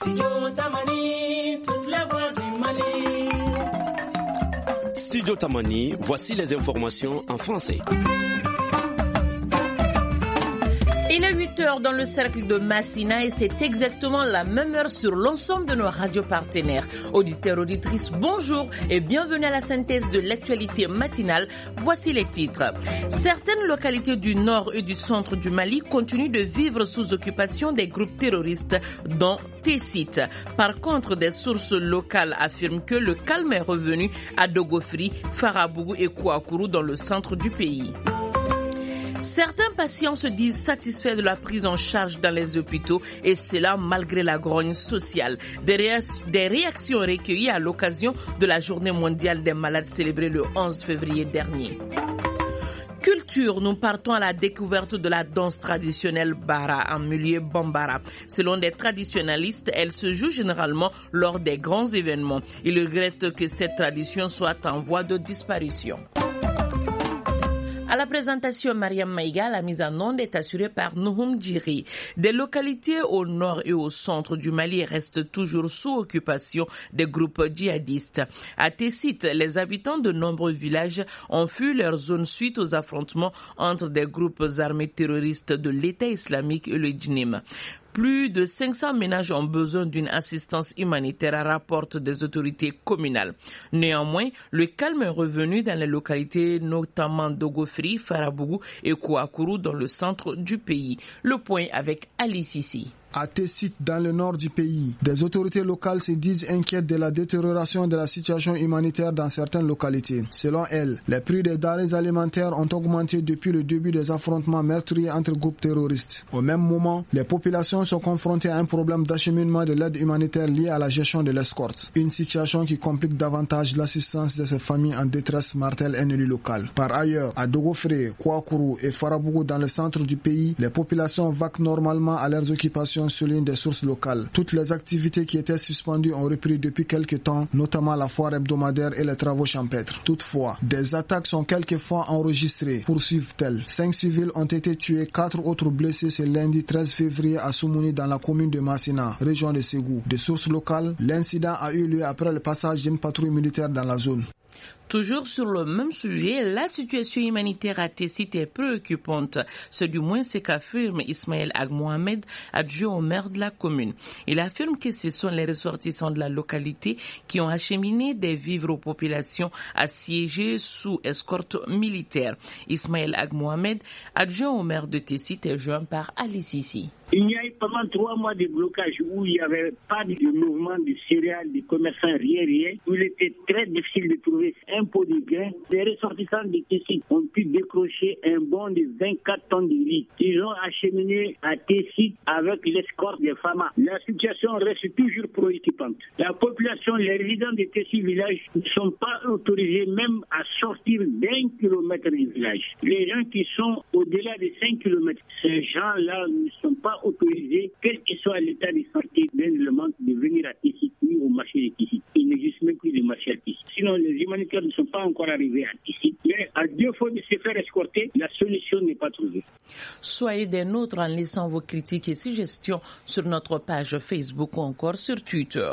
Studio Tamani, toute la voix du Mali. Studio Tamani, voici les informations en français. Il est 8h dans le cercle de Massina et c'est exactement la même heure sur l'ensemble de nos radios partenaires. Auditeurs, auditrices, bonjour et bienvenue à la synthèse de l'actualité matinale. Voici les titres. Certaines localités du nord et du centre du Mali continuent de vivre sous occupation des groupes terroristes, dont Tessit. Par contre, des sources locales affirment que le calme est revenu à Dogofri, Farabougou et Kouakourou dans le centre du pays. Certains patients se disent satisfaits de la prise en charge dans les hôpitaux et cela malgré la grogne sociale. Des réactions recueillies à l'occasion de la Journée mondiale des malades célébrée le 11 février dernier. Culture, nous partons à la découverte de la danse traditionnelle Bara en milieu Bambara. Selon des traditionnalistes, elle se joue généralement lors des grands événements. Ils regrettent que cette tradition soit en voie de disparition. À la présentation, Mariam Maïga, la mise en onde est assurée par Nouhoum Djiri. Des localités au nord et au centre du Mali restent toujours sous occupation des groupes djihadistes. À Tessit, les habitants de nombreux villages ont fui leur zone suite aux affrontements entre des groupes armés terroristes de l'État islamique et le Djinim. Plus de 500 ménages ont besoin d'une assistance humanitaire, rapportent des autorités communales. Néanmoins, le calme est revenu dans les localités, notamment Dogofri, Farabougou et Kouakourou dans le centre du pays. Le point avec Ali Sissi. À Tessit, dans le nord du pays, des autorités locales se disent inquiètes de la détérioration de la situation humanitaire dans certaines localités. Selon elles, les prix des denrées alimentaires ont augmenté depuis le début des affrontements meurtriers entre groupes terroristes. Au même moment, les populations sont confrontées à un problème d'acheminement de l'aide humanitaire lié à la gestion de l'escorte. Une situation qui complique davantage l'assistance de ces familles en détresse, martèle un élu local. Par ailleurs, à Dogofri, Kouakourou et Farabougou dans le centre du pays, les populations vaquent normalement à leurs occupations soulignent des sources locales. Toutes les activités qui étaient suspendues ont repris depuis quelques temps, notamment la foire hebdomadaire et les travaux champêtres. Toutefois, des attaques sont quelquefois enregistrées, poursuivent-elles. 5 civils ont été tués, 4 autres blessés ce lundi 13 février à Soumouni dans la commune de Massina, région de Ségou. Des sources locales, l'incident a eu lieu après le passage d'une patrouille militaire dans la zone. Toujours sur le même sujet, la situation humanitaire à Tessit est préoccupante. C'est du moins ce qu'affirme Ismaël Ag Mohamed, adjoint au maire de la commune. Il affirme que ce sont les ressortissants de la localité qui ont acheminé des vivres aux populations assiégées sous escorte militaire. Ismaël Ag Mohamed, adjoint au maire de Tessit, est joint par Ali Sissi. Il y a eu pendant 3 mois de blocage où il n'y avait pas de mouvement de céréales, de commerçants, rien, où il était très difficile de trouver un pot de grain. Les ressortissants de Tessit ont pu décrocher un bon de 24 tonnes de riz. Ils ont acheminé à Tessit avec l'escorte des FAMA. La situation reste toujours préoccupante. La population, les résidents de Tessit village ne sont pas autorisés même à sortir d'1 kilomètre du village. Les gens qui sont au-delà de 5 kilomètres, ces gens-là ne sont pas autorisés, quel que soit l'état de santé d'un élément, de venir à Tessit ou au marché de Tessit. Il n'existe même plus de marché à Tessit. Sinon, les humanitaires ne sont pas encore arrivés à Tessit. Mais à défaut de se faire escorter, la solution n'est pas trouvée. Soyez des nôtres en laissant vos critiques et suggestions sur notre page Facebook ou encore sur Twitter.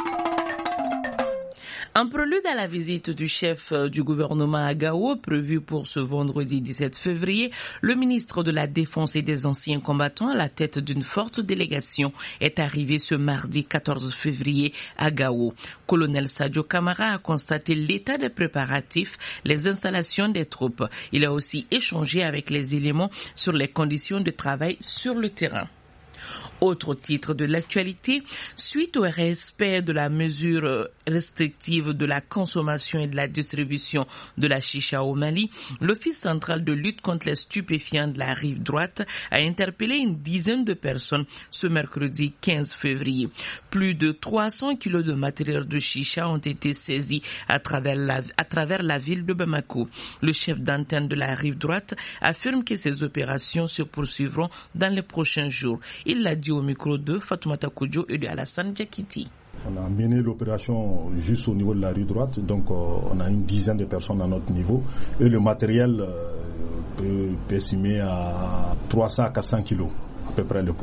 En prélude à la visite du chef du gouvernement à Gao, prévue pour ce vendredi 17 février, le ministre de la Défense et des anciens combattants à la tête d'une forte délégation est arrivé ce mardi 14 février à Gao. Colonel Sadio Camara a constaté l'état des préparatifs, les installations des troupes. Il a aussi échangé avec les éléments sur les conditions de travail sur le terrain. Autre titre de l'actualité, suite au respect de la mesure restrictive de la consommation et de la distribution de la chicha au Mali, l'Office central de lutte contre les stupéfiants de la rive droite a interpellé une dizaine de personnes ce mercredi 15 février. Plus de 300 kilos de matériel de chicha ont été saisis à travers la ville de Bamako. Le chef d'antenne de la rive droite affirme que ces opérations se poursuivront dans les prochains jours. Il l'a dit au micro de Fatoumata Koudjo et de Alassane Djakiti. On a mené l'opération juste au niveau de la rue droite, donc on a une dizaine de personnes à notre niveau et le matériel peut estimer à 300 à 400 kilos à peu près le poids.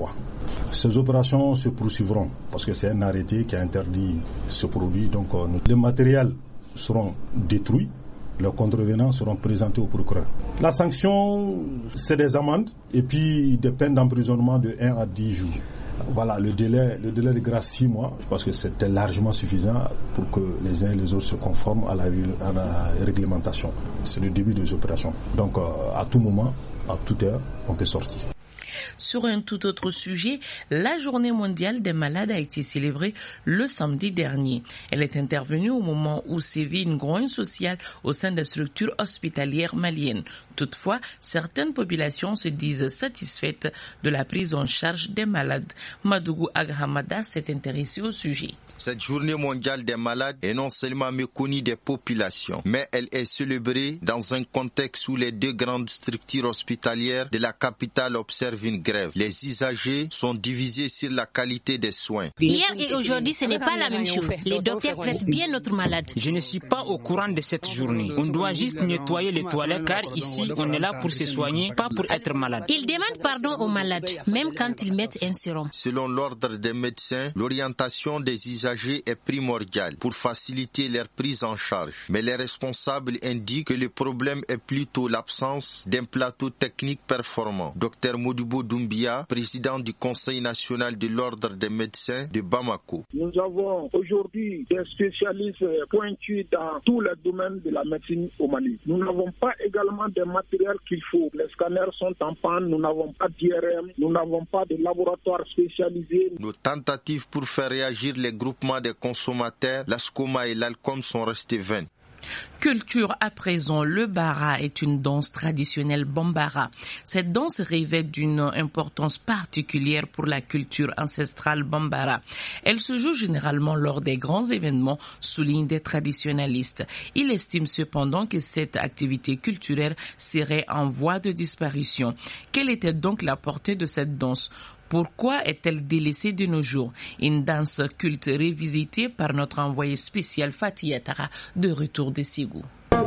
Ces opérations se poursuivront parce que c'est un arrêté qui a interdit ce produit. Donc les matériels seront détruits, les contrevenants seront présentés au procureur. La sanction, c'est des amendes et puis des peines d'emprisonnement de 1 à 10 jours. Voilà, le délai de grâce 6 mois, je pense que c'était largement suffisant pour que les uns et les autres se conforment à la réglementation. C'est le début des opérations. Donc à tout moment, à toute heure, on peut sortir. Sur un tout autre sujet, la journée mondiale des malades a été célébrée le samedi dernier. Elle est intervenue au moment où sévit une grogne sociale au sein des structures hospitalières maliennes. Toutefois, certaines populations se disent satisfaites de la prise en charge des malades. Madougou Aghamada s'est intéressé au sujet. Cette journée mondiale des malades est non seulement méconnue des populations, mais elle est célébrée dans un contexte où les 2 grandes structures hospitalières de la capitale observent une grève. Les usagers sont divisés sur la qualité des soins. Hier et aujourd'hui, ce n'est pas la même chose. Les docteurs traitent bien notre malade. Je ne suis pas au courant de cette journée. On doit juste nettoyer les toilettes car ici, on est là pour se soigner, pas pour être malade. Ils demandent pardon aux malades, même quand ils mettent un sérum. Selon l'ordre des médecins, l'orientation des usagers est primordiale pour faciliter leur prise en charge. Mais les responsables indiquent que le problème est plutôt l'absence d'un plateau technique performant. Dr Modibo Doumbia, président du Conseil national de l'ordre des médecins de Bamako. Nous avons aujourd'hui des spécialistes pointus dans tous les domaines de la médecine au Mali. Nous n'avons pas également des matériels qu'il faut. Les scanners sont en panne, nous n'avons pas d'IRM, nous n'avons pas de laboratoire spécialisé. Nos tentatives pour faire réagir les groupements des consommateurs, la SCOMA et l'ALCOM sont restées vaines. Culture à présent, le bara est une danse traditionnelle bambara. Cette danse revêt d'une importance particulière pour la culture ancestrale bambara. Elle se joue généralement lors des grands événements, soulignent des traditionalistes. Il estime cependant que cette activité culturelle serait en voie de disparition. Quelle était donc la portée de cette danse ? Pourquoi est-elle délaissée de nos jours? Une danse culte révisitée par notre envoyé spécial Fatih Atara de retour de Ségou.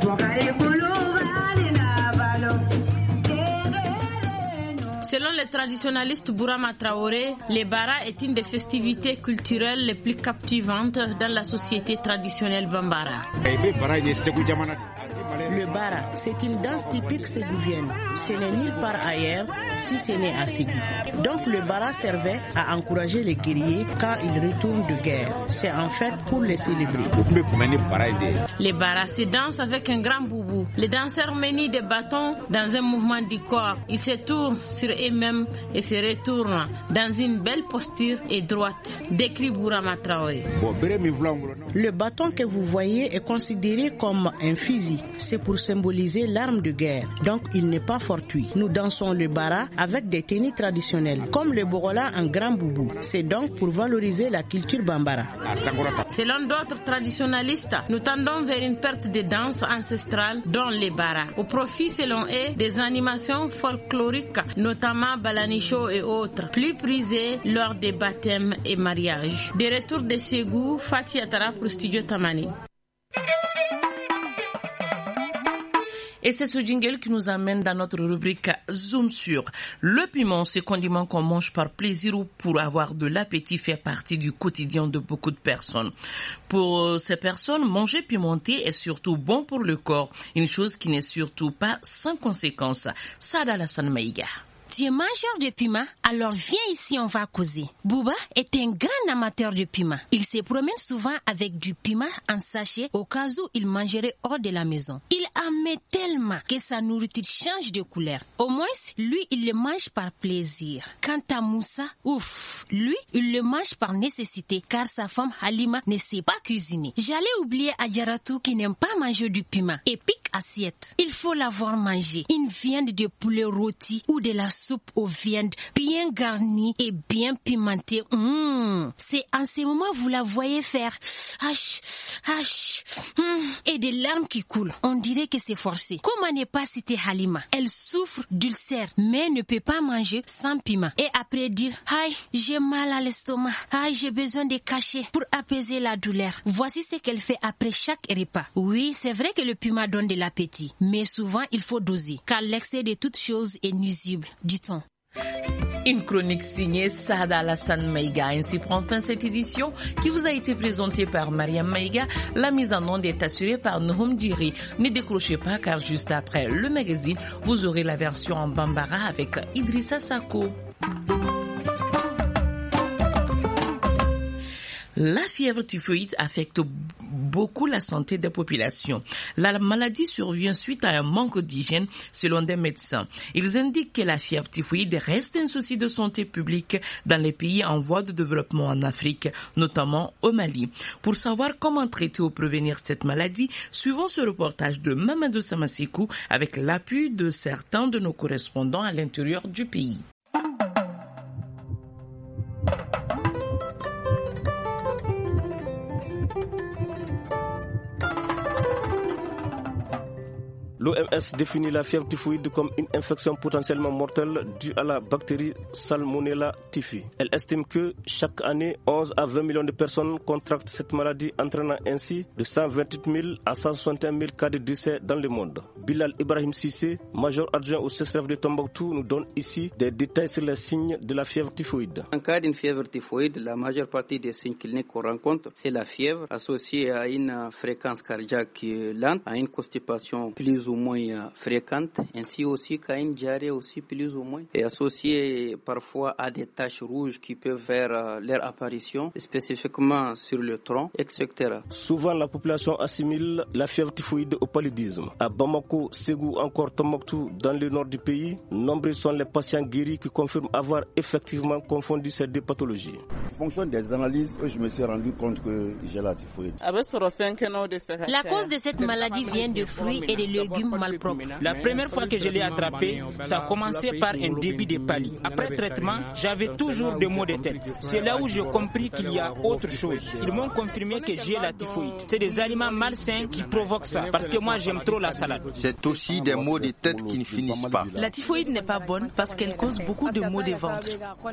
Selon les traditionalistes Bourama Traoré, le bara est une des festivités culturelles les plus captivantes dans la société traditionnelle bambara. Le bara, c'est une danse typique ségouvienne. Ce n'est nulle part ailleurs si ce n'est à Ségou. Donc le bara servait à encourager les guerriers quand ils retournent de guerre. C'est en fait pour les célébrer. Les bara se dansent avec un grand boubou. Les danseurs manient des bâtons dans un mouvement du corps. Ils se tournent sur eux-mêmes et se retournent dans une belle posture et droite, décrit Bourama Traoré. Le bâton que vous voyez est considéré comme un fusil. C'est pour symboliser l'arme de guerre, donc il n'est pas fortuit. Nous dansons le bara avec des tenues traditionnelles, comme le borola en grand boubou. C'est donc pour valoriser la culture bambara. Selon d'autres traditionalistes, nous tendons vers une perte de danse ancestrale dont les bara, au profit selon eux des animations folkloriques, notamment balanicho et autres, plus prisées lors des baptêmes et mariages. De retour de Ségou, Fatih Atara pour Studio Tamani. Et c'est ce jingle qui nous amène dans notre rubrique Zoom sur. Le piment, ce condiment qu'on mange par plaisir ou pour avoir de l'appétit, fait partie du quotidien de beaucoup de personnes. Pour ces personnes, manger pimenté est surtout bon pour le corps, une chose qui n'est surtout pas sans conséquences. Sada Lassane Maïga. Tu es mangeur de piment? Alors viens ici, on va causer. Bouba est un grand amateur de piment. Il se promène souvent avec du piment en sachet au cas où il mangerait hors de la maison. Il en met tellement que sa nourriture change de couleur. Au moins, lui, il le mange par plaisir. Quant à Moussa, ouf, lui, il le mange par nécessité car sa femme Halima ne sait pas cuisiner. J'allais oublier Adjaratou qui n'aime pas manger du piment. Épique assiette. Il faut l'avoir mangé. Une viande de poulet rôti ou de la soupe aux viandes bien garnie et bien pimentée. C'est en ce moment vous la voyez faire et des larmes qui coulent. On dirait que c'est forcé. Comment ne pas citer Halima? Elle souffre d'ulcère mais ne peut pas manger sans piment. Et après dire aïe, j'ai mal à l'estomac, aïe, j'ai besoin de cachet pour apaiser la douleur. Voici ce qu'elle fait après chaque repas. Oui, c'est vrai que le piment donne de l'appétit, mais souvent il faut doser car l'excès de toutes choses est nuisible, dit-on. Une chronique signée Sada Alassane Maïga. Ainsi prend fin cette édition qui vous a été présentée par Mariam Maïga. La mise en onde est assurée par Nohom Diri. Ne décrochez pas car juste après le magazine, vous aurez la version en Bambara avec Idrissa Sako. La fièvre typhoïde affecte beaucoup la santé des populations. La maladie survient suite à un manque d'hygiène selon des médecins. Ils indiquent que la fièvre typhoïde reste un souci de santé publique dans les pays en voie de développement en Afrique, notamment au Mali. Pour savoir comment traiter ou prévenir cette maladie, suivons ce reportage de Mamadou Samasekou avec l'appui de certains de nos correspondants à l'intérieur du pays. L'OMS définit la fièvre typhoïde comme une infection potentiellement mortelle due à la bactérie Salmonella typhi. Elle estime que chaque année, 11 à 20 millions de personnes contractent cette maladie, entraînant ainsi de 128 000 à 161 000 cas de décès dans le monde. Bilal Ibrahim Sissé, major adjoint au CSRF de Tombouctou, nous donne ici des détails sur les signes de la fièvre typhoïde. En cas d'une fièvre typhoïde, la majeure partie des signes cliniques qu'on rencontre, c'est la fièvre associée à une fréquence cardiaque lente, à une constipation plus ou moins fréquente, ainsi aussi qu'à une diarrhée aussi plus ou moins, et associée parfois à des taches rouges qui peuvent faire leur apparition, spécifiquement sur le tronc, etc. Souvent, la population assimile la fièvre typhoïde au paludisme. À Bamako, Ségou, encore Tombouctou, dans le nord du pays, nombreux sont les patients guéris qui confirment avoir effectivement confondu ces deux pathologies. En fonction des analyses, je me suis rendu compte que j'ai la typhoïde. La cause de cette maladie vient de fruits et de légumes malpropres. La première fois que je l'ai attrapé, ça a commencé par un début de palie. Après traitement, j'avais toujours des maux de tête. C'est là où j'ai compris qu'il y a autre chose. Ils m'ont confirmé que j'ai la typhoïde. C'est des aliments malsains qui provoquent ça, parce que moi j'aime trop la salade. C'est aussi des maux de tête qui ne finissent pas. La typhoïde n'est pas bonne parce qu'elle cause beaucoup de maux de ventre.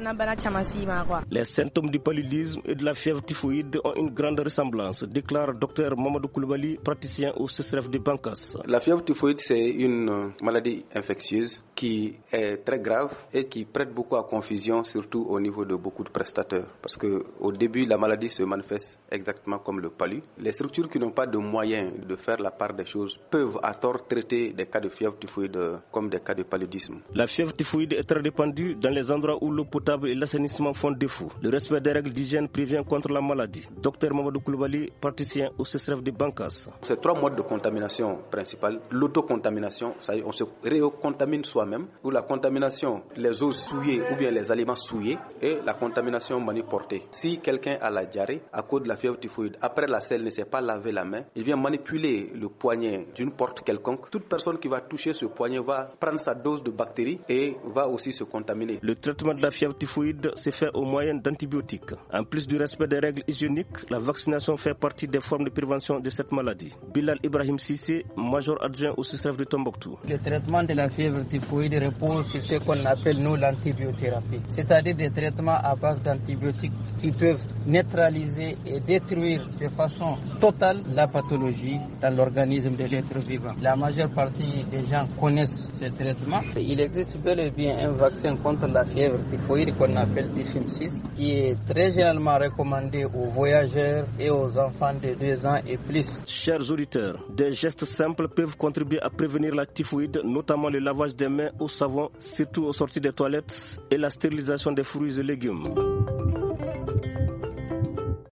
Les symptômes du paludisme et de la fièvre typhoïde ont une grande ressemblance, déclare Dr Mamadou Koulibaly, praticien au CSRF de Bankas. La fièvre typhoïde, c'est une maladie infectieuse qui est très grave et qui prête beaucoup à confusion, surtout au niveau de beaucoup de prestateurs. Parce qu'au début, la maladie se manifeste exactement comme le palu. Les structures qui n'ont pas de moyens de faire la part des choses peuvent à tort traiter des cas de fièvre typhoïde comme des cas de paludisme. La fièvre typhoïde est très répandue dans les endroits où l'eau potable et l'assainissement font défaut. Le respect des règles d'hygiène prévient contre la maladie. Dr Mamadou Koulibaly, praticien au CSRF de Bankas. C'est 3 modes de contamination principales. L'autocontamination, on se recontamine soi-même, ou la contamination, les eaux souillées ou bien les aliments souillés, et la contamination manuportée. Si quelqu'un a la diarrhée à cause de la fièvre typhoïde, après la selle ne s'est pas lavé la main, il vient manipuler le poignet d'une porte quelconque, toute personne qui va toucher ce poignet va prendre sa dose de bactéries et va aussi se contaminer. Le traitement de la fièvre typhoïde se fait au moyen d'antibiotiques. En plus du respect des règles hygiéniques, la vaccination fait partie des formes de prévention de cette maladie. Bilal Ibrahim Sissé, major adjoint au CSRF de Tombouctou. Le traitement de la fièvre typhoïde repose sur ce qu'on appelle nous l'antibiothérapie, c'est-à-dire des traitements à base d'antibiotiques qui peuvent neutraliser et détruire de façon totale la pathologie dans l'organisme de l'être vivant. La majeure partie des gens connaissent ce traitement. Il existe bel et bien un vaccin contre la fièvre typhoïde qu'on appelle Typhim 6 qui est très généralement recommandé aux voyageurs et aux enfants de 2 ans et plus. Chers auditeurs, des gestes simples peuvent contribuer à prévenir la typhoïde, notamment le lavage des mains au savon, surtout aux sorties des toilettes, et la stérilisation des fruits et légumes.